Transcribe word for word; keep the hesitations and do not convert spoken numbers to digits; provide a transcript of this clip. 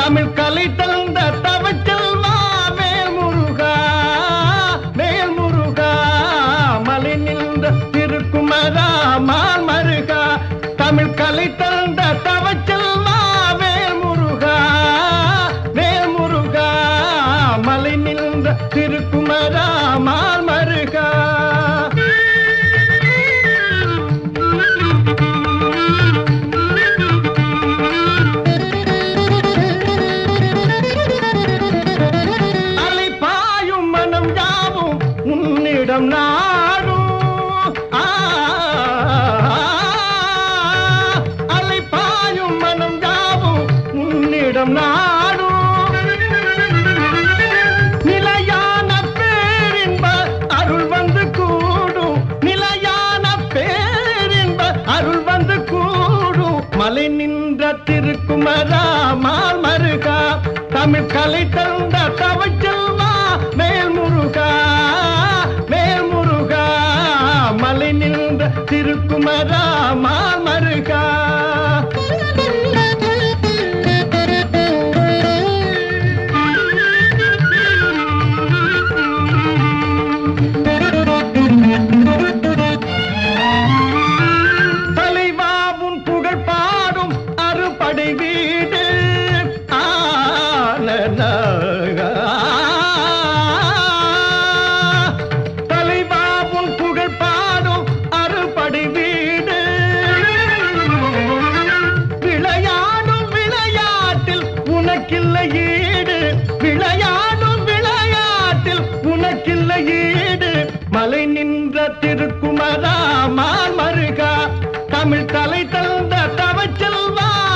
தமிழ் கலை தந்த தவச்செல்வா வேல் முருகா வேல் முருகா மலை நின்ற திருக்குமரா மால் மருகா தமிழ் கலை தந்த தவச்செல்வா வேல் முருகா வேல் முருகா மலை நின்ற திருக்குமரா மால் மருகா உன்னிடம் நாடும் அலைப்பாயும் மனம் யாவும் உன்னிடம் நாடும் நிலையான பேரின்ப அருள் வந்து கூடும் நிலையான பேரின்ப அருள் வந்து கூடும் மலை நின்ற திருக்குமரா மால் மருகா தமிழ் கலை தந்த தவச்செல்வா வேல் முருகா வேல் முருகா மலை நின்ற திருக்குமரா மால் மருகா தலைவாவும் புகழ் பாடும் அறுபடை வீடு தலைவாவும் புகழ் பாடும் அறுபடை வீடு விளையாடும் விளையாட்டில் உனக்கில்லை ஈடு விளையாடும் விளையாட்டில் உனக்கில்லை ஈடு மலை நின்ற திருக்குமரா மால் மருகா தமிழ் தலை தந்த தவச்செல்வா